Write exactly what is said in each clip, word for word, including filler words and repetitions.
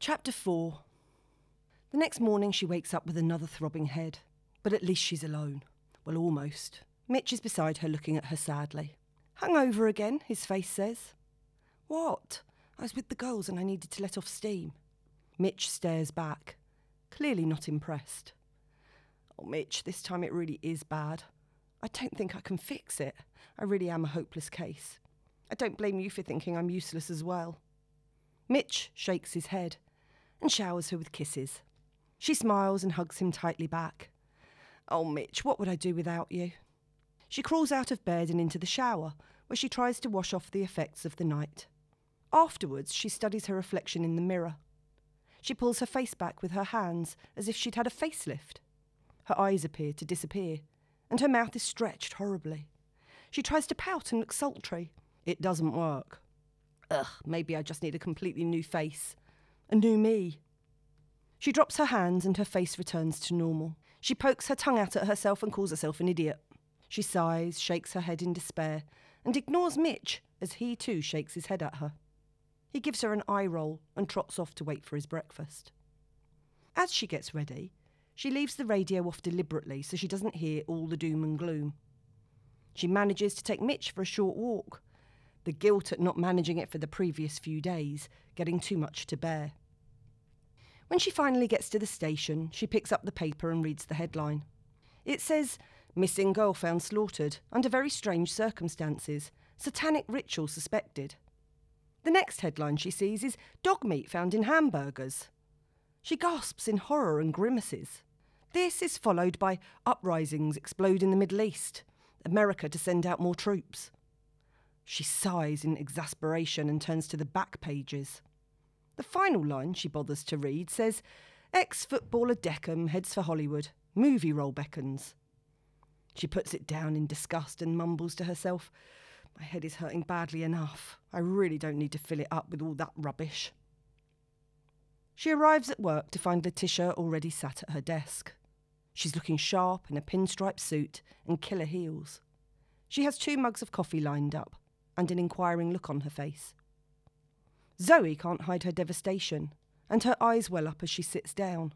Chapter four. The next morning she wakes up with another throbbing head, but at least she's alone. Well, almost. Mitch is beside her looking at her sadly. "Hungover again," his face says. "What?" "I was with the girls and I needed to let off steam." Mitch stares back, clearly not impressed. "Oh, Mitch, this time it really is bad. I don't think I can fix it. I really am a hopeless case. I don't blame you for thinking I'm useless as well." Mitch shakes his head and showers her with kisses. She smiles and hugs him tightly back. "Oh, Mitch, what would I do without you?" She crawls out of bed and into the shower, where she tries to wash off the effects of the night. Afterwards, she studies her reflection in the mirror. She pulls her face back with her hands as if she'd had a facelift. Her eyes appear to disappear, and her mouth is stretched horribly. She tries to pout and look sultry. It doesn't work. Ugh, maybe I just need a completely new face. A new me. She drops her hands and her face returns to normal. She pokes her tongue out at herself and calls herself an idiot. She sighs, shakes her head in despair, and ignores Mitch as he too shakes his head at her. He gives her an eye roll and trots off to wait for his breakfast. As she gets ready, she leaves the radio off deliberately so she doesn't hear all the doom and gloom. She manages to take Mitch for a short walk, the guilt at not managing it for the previous few days getting too much to bear. When she finally gets to the station, she picks up the paper and reads the headline. It says, "Missing girl found slaughtered under very strange circumstances. Satanic ritual suspected." The next headline she sees is "Dog meat found in hamburgers." She gasps in horror and grimaces. This is followed by "Uprisings explode in the Middle East. America to send out more troops." She sighs in exasperation and turns to the back pages. The final line she bothers to read says, "Ex-footballer Deckham heads for Hollywood. Movie role beckons." She puts it down in disgust and mumbles to herself, "My head is hurting badly enough. I really don't need to fill it up with all that rubbish." She arrives at work to find Letitia already sat at her desk. She's looking sharp in a pinstripe suit and killer heels. She has two mugs of coffee lined up and an inquiring look on her face. Zoe can't hide her devastation, and her eyes well up as she sits down.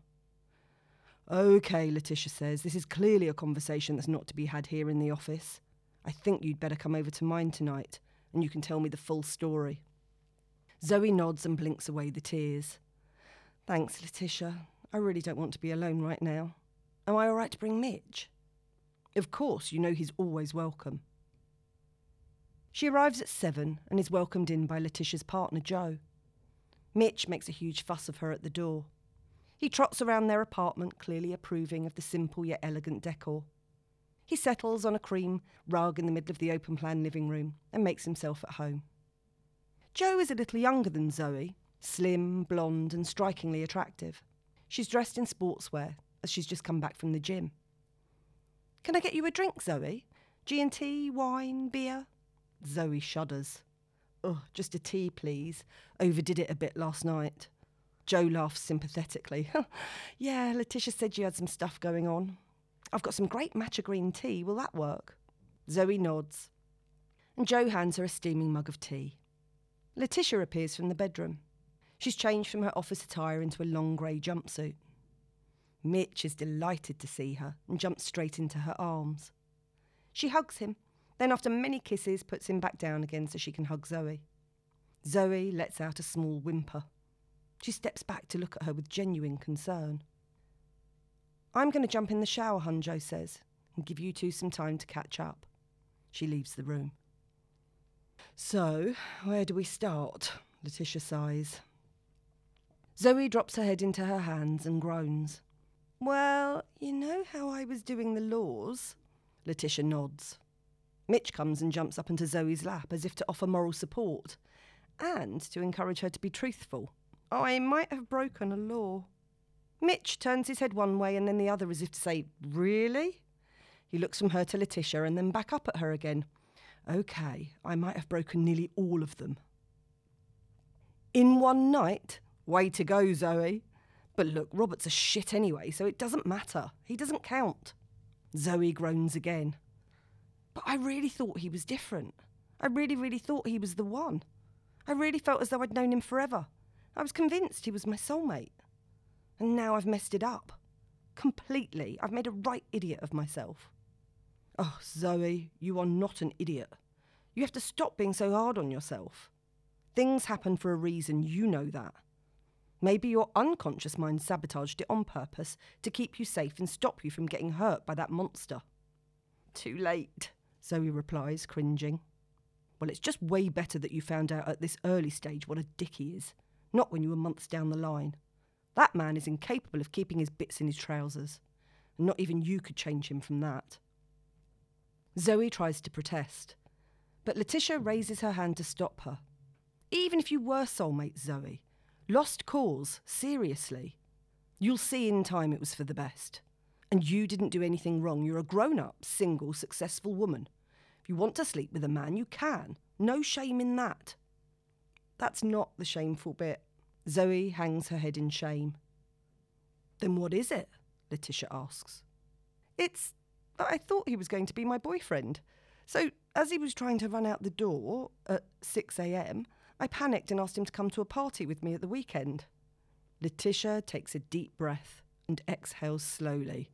"OK," Letitia says, "this is clearly a conversation that's not to be had here in the office. I think you'd better come over to mine tonight, and you can tell me the full story." Zoe nods and blinks away the tears. "Thanks, Letitia. I really don't want to be alone right now. Am I all right to bring Mitch?" "Of course, you know he's always welcome." She arrives at seven and is welcomed in by Letitia's partner, Joe. Mitch makes a huge fuss of her at the door. He trots around their apartment, clearly approving of the simple yet elegant decor. He settles on a cream rug in the middle of the open-plan living room and makes himself at home. Joe is a little younger than Zoe, slim, blonde and strikingly attractive. She's dressed in sportswear as she's just come back from the gym. "Can I get you a drink, Zoe? G and T, wine, beer?" Zoe shudders. "Ugh, just a tea, please. Overdid it a bit last night." Joe laughs sympathetically. "Yeah, Letitia said you had some stuff going on. I've got some great matcha green tea. Will that work?" Zoe nods, and Joe hands her a steaming mug of tea. Letitia appears from the bedroom. She's changed from her office attire into a long grey jumpsuit. Mitch is delighted to see her and jumps straight into her arms. She hugs him, then after many kisses puts him back down again so she can hug Zoe. Zoe lets out a small whimper. She steps back to look at her with genuine concern. "I'm going to jump in the shower, hun," Joe says, "and give you two some time to catch up." She leaves the room. "So, where do we start?" Letitia sighs. Zoe drops her head into her hands and groans. "Well, you know how I was doing the laws?" Letitia nods. Mitch comes and jumps up into Zoe's lap as if to offer moral support and to encourage her to be truthful. "I might have broken a law." Mitch turns his head one way and then the other as if to say, "Really?" He looks from her to Letitia and then back up at her again. "OK, I might have broken nearly all of them." "In one night? Way to go, Zoe. But look, Robert's a shit anyway, so it doesn't matter. He doesn't count." Zoe groans again. "But I really thought he was different. I really, really thought he was the one. I really felt as though I'd known him forever. I was convinced he was my soulmate. And now I've messed it up. Completely. I've made a right idiot of myself. Oh, Zoe, you are not an idiot. You have to stop being so hard on yourself. Things happen for a reason, you know that. Maybe your unconscious mind sabotaged it on purpose to keep you safe and stop you from getting hurt by that monster. Too late, Zoe replies, cringing. Well, it's just way better that you found out at this early stage what a dick he is, not when you were months down the line. That man is incapable of keeping his bits in his trousers, and not even you could change him from that. Zoe tries to protest, but Letitia raises her hand to stop her. Even if you were soulmates, Zoe, lost cause, seriously. You'll see in time it was for the best. And you didn't do anything wrong. You're a grown-up, single, successful woman. If you want to sleep with a man, you can. No shame in that. That's not the shameful bit. Zoe hangs her head in shame. Then what is it? Letitia asks. It's that I thought he was going to be my boyfriend. So as he was trying to run out the door at six a.m, I panicked and asked him to come to a party with me at the weekend. Letitia takes a deep breath and exhales slowly.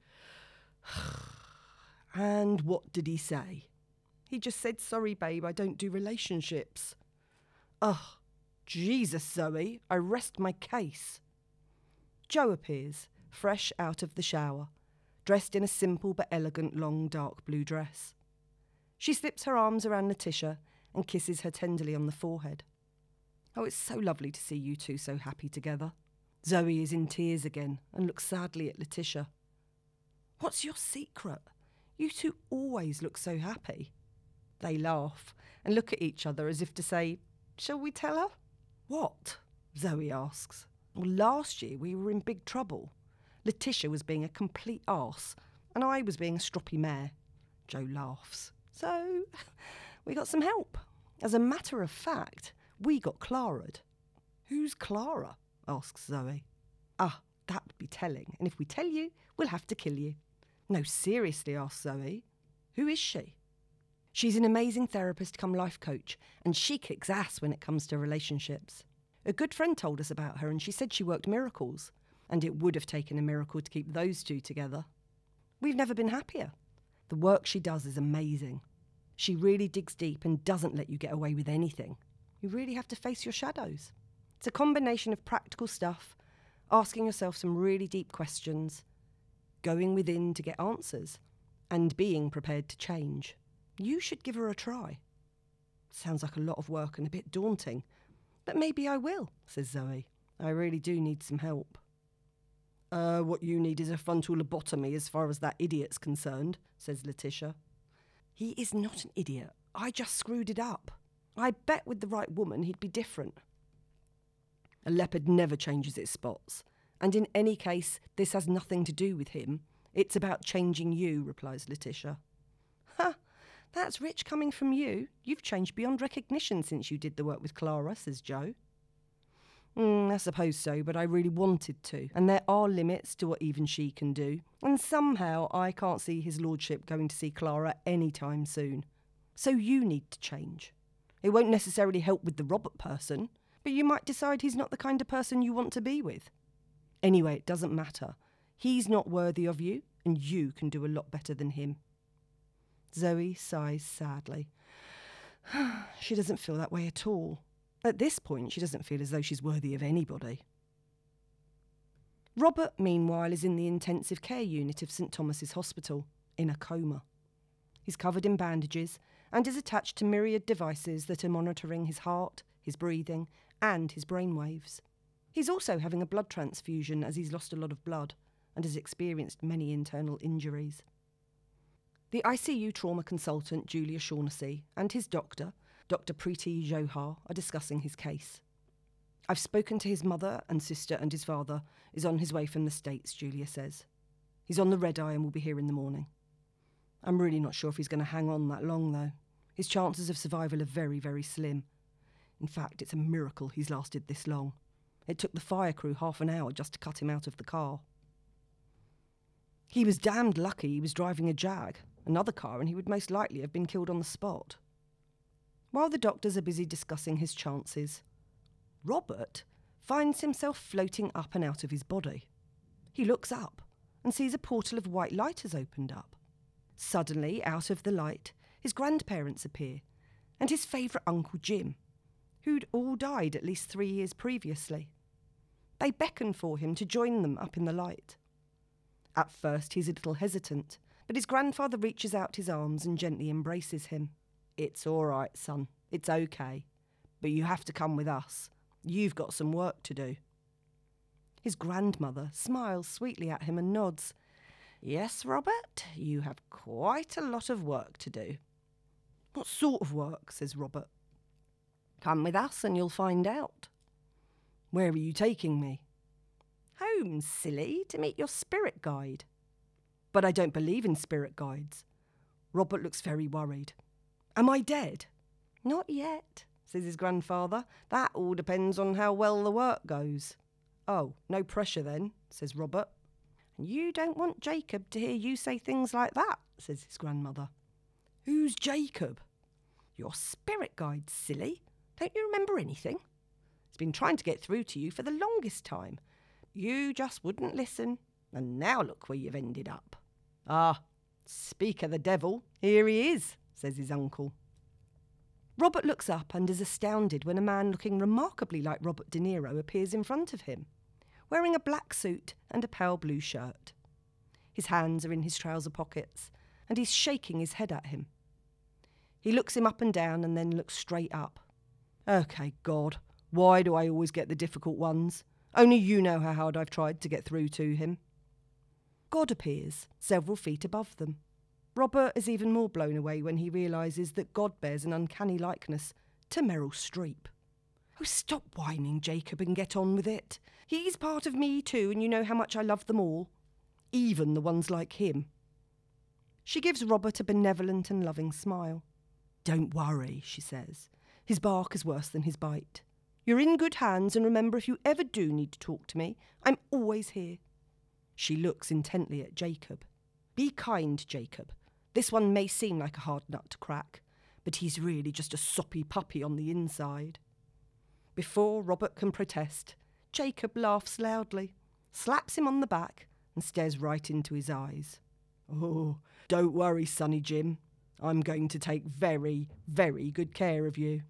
And what did he say? He just said, sorry, babe, I don't do relationships. Ugh, Jesus, Zoe, I rest my case. Jo appears, fresh out of the shower, dressed in a simple but elegant long dark blue dress. She slips her arms around Letitia and kisses her tenderly on the forehead. Oh, it's so lovely to see you two so happy together. Zoe is in tears again and looks sadly at Letitia. What's your secret? You two always look so happy. They laugh and look at each other as if to say, shall we tell her? What? Zoe asks. Well, last year we were in big trouble. Letitia was being a complete arse and I was being a stroppy mare. Jo laughs. So we got some help. As a matter of fact, we got Clara'd. Who's Clara? Asks Zoe. Ah, that would be telling, and if we tell you, we'll have to kill you. No, seriously, asks Zoe. Who is she? She's an amazing therapist come life coach, and she kicks ass when it comes to relationships. A good friend told us about her, and she said she worked miracles, and it would have taken a miracle to keep those two together. We've never been happier. The work she does is amazing. She really digs deep and doesn't let you get away with anything. You really have to face your shadows. It's a combination of practical stuff, asking yourself some really deep questions, going within to get answers, and being prepared to change. You should give her a try. Sounds like a lot of work and a bit daunting, but maybe I will, says Zoe. I really do need some help. Uh, what you need is a frontal lobotomy as far as that idiot's concerned, says Letitia. He is not an idiot. I just screwed it up. I bet with the right woman he'd be different. A leopard never changes its spots, and in any case, this has nothing to do with him. It's about changing you, replies Letitia. Ha! That's rich coming from you. You've changed beyond recognition since you did the work with Clara, says Jo. Mm, I suppose so, but I really wanted to, and there are limits to what even she can do, and somehow I can't see his lordship going to see Clara any time soon. So you need to change. It won't necessarily help with the Robert person, but you might decide he's not the kind of person you want to be with. Anyway, it doesn't matter. He's not worthy of you, and you can do a lot better than him. Zoe sighs sadly. She doesn't feel that way at all. At this point, she doesn't feel as though she's worthy of anybody. Robert, meanwhile, is in the intensive care unit of St Thomas's Hospital, in a coma. He's covered in bandages and is attached to myriad devices that are monitoring his heart, his breathing, and his brainwaves. He's also having a blood transfusion as he's lost a lot of blood and has experienced many internal injuries. The I C U trauma consultant, Julia Shaughnessy, and his doctor, Doctor Preeti Johar, are discussing his case. I've spoken to his mother and sister, and his father is on his way from the States, Julia says. He's on the red-eye and will be here in the morning. I'm really not sure if he's going to hang on that long, though. His chances of survival are very, very slim. In fact, it's a miracle he's lasted this long. It took the fire crew half an hour just to cut him out of the car. He was damned lucky he was driving a Jag, another car, and he would most likely have been killed on the spot. While the doctors are busy discussing his chances, Robert, finds himself floating up and out of his body. He looks up and sees a portal of white light has opened up. Suddenly, out of the light, his grandparents appear, and his favourite Uncle Jim, who'd all died at least three years previously. They beckon for him to join them up in the light. At first he's a little hesitant, but his grandfather reaches out his arms and gently embraces him. "It's all right, son. It's okay. But you have to come with us. You've got some work to do." His grandmother smiles sweetly at him and nods. "Yes, Robert, you have quite a lot of work to do." "What sort of work?" says Robert. "Come with us and you'll find out." "Where are you taking me?" "Home, silly, to meet your spirit guide." "But I don't believe in spirit guides." Robert looks very worried. "Am I dead?" "Not yet," says his grandfather. "That all depends on how well the work goes." "Oh, no pressure then," says Robert. "And you don't want Jacob to hear you say things like that," says his grandmother. "Who's Jacob?" "Your spirit guide, silly. Don't you remember anything? He's been trying to get through to you for the longest time. You just wouldn't listen, and now look where you've ended up." "Ah, speak of the devil, here he is," says his uncle. Robert looks up and is astounded when a man looking remarkably like Robert De Niro appears in front of him, wearing a black suit and a pale blue shirt. His hands are in his trouser pockets, and he's shaking his head at him. He looks him up and down and then looks straight up. "Okay, God, why do I always get the difficult ones? Only you know how hard I've tried to get through to him." God appears, several feet above them. Robert is even more blown away when he realises that God bears an uncanny likeness to Meryl Streep. "Oh, stop whining, Jacob, and get on with it. He's part of me too, and you know how much I love them all. Even the ones like him." She gives Robert a benevolent and loving smile. "Don't worry," she says. "His bark is worse than his bite. You're in good hands, and remember, if you ever do need to talk to me, I'm always here." She looks intently at Jacob. "Be kind, Jacob. This one may seem like a hard nut to crack, but he's really just a soppy puppy on the inside." Before Robert can protest, Jacob laughs loudly, slaps him on the back, and stares right into his eyes. "Oh, don't worry, Sonny Jim. I'm going to take very, very good care of you."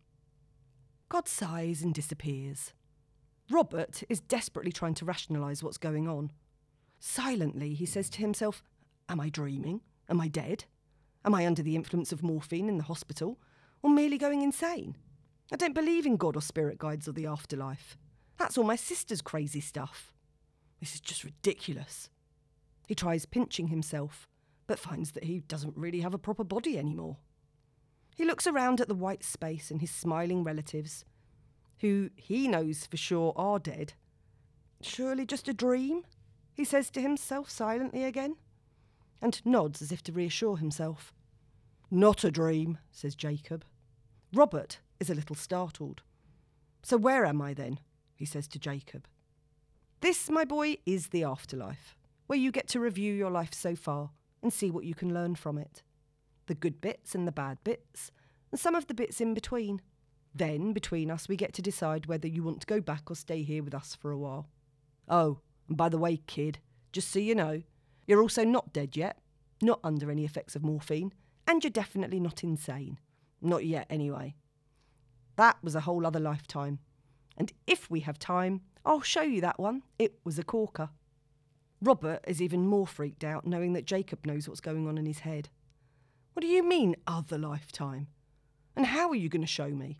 God sighs and disappears. Robert is desperately trying to rationalise what's going on. Silently, he says to himself, "Am I dreaming? Am I dead? Am I under the influence of morphine in the hospital? Or merely going insane? I don't believe in God or spirit guides or the afterlife. That's all my sister's crazy stuff. This is just ridiculous." He tries pinching himself, but finds that he doesn't really have a proper body anymore. He looks around at the white space and his smiling relatives, who he knows for sure are dead. "Surely just a dream?" he says to himself silently again, and nods as if to reassure himself. "Not a dream," says Jacob. Robert is a little startled. "So where am I then?" he says to Jacob. "This, my boy, is the afterlife, where you get to review your life so far and see what you can learn from it. The good bits and the bad bits, and some of the bits in between. Then, between us, we get to decide whether you want to go back or stay here with us for a while. Oh, and by the way, kid, just so you know, you're also not dead yet, not under any effects of morphine, and you're definitely not insane. Not yet, anyway. That was a whole other lifetime. And if we have time, I'll show you that one. It was a corker." Robert is even more freaked out knowing that Jacob knows what's going on in his head. "What do you mean, other lifetime? And how are you going to show me?"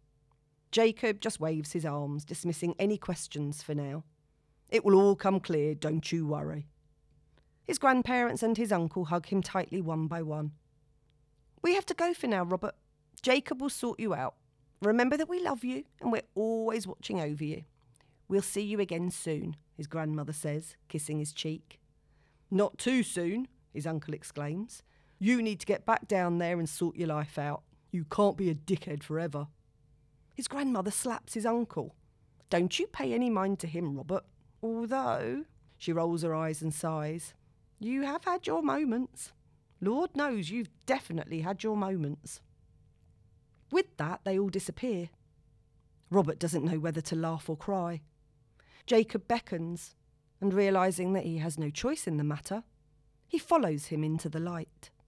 Jacob just waves his arms, dismissing any questions for now. "It will all come clear, don't you worry." His grandparents and his uncle hug him tightly one by one. "We have to go for now, Robert. Jacob will sort you out. Remember that we love you and we're always watching over you. We'll see you again soon," his grandmother says, kissing his cheek. "Not too soon," his uncle exclaims. "You need to get back down there and sort your life out. You can't be a dickhead forever." His grandmother slaps his uncle. "Don't you pay any mind to him, Robert. Although," she rolls her eyes and sighs, "you have had your moments. Lord knows you've definitely had your moments." With that, they all disappear. Robert doesn't know whether to laugh or cry. Jacob beckons, and realising that he has no choice in the matter, he follows him into the light.